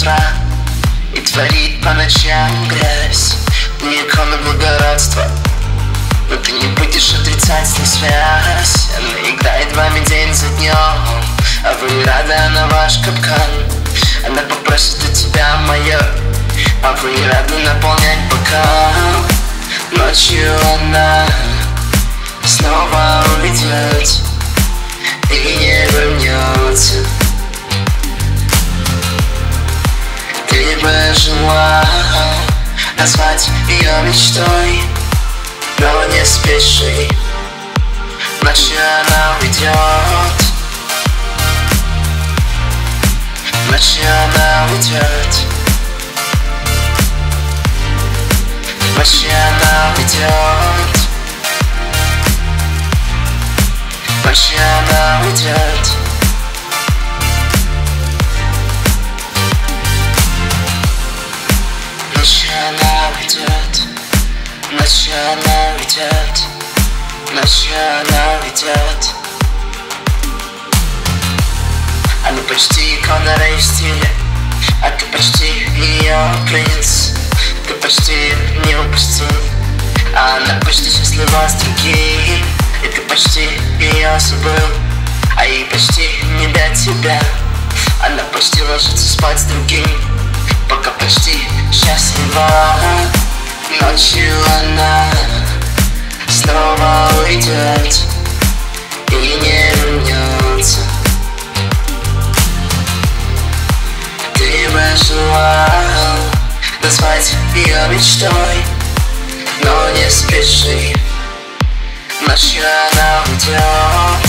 утра и творит по ночам грязь. Не икона благородства, но ты не будешь отрицать с ней связь. Она играет вами день за днем, а вы рады, она ваш капкан. Она попросит у тебя мое, а вы рады наполнять бокал. Ночью она снова уйдет и не вернется. Ты бы желал назвать ее мечтой, но не спеши, ночью она уйдет. Ночью она уйдет. Ночью она уйдет. Ночью она уйдет. Ночью она уйдет. Ночью она уйдет. Ночью она уйдет. Она почти икона рейв-стиля, а ты почти ее принц. Ты почти не упустил, а она почти счастлива с другим. И ты почти ее забыл, а ей почти не до тебя. Она почти ложится спать с другим, пока почти счастлива. Ночью она снова уйдет и не вернется. Ты бы желал назвать ее мечтой, но не спеши, ночью она уйдет.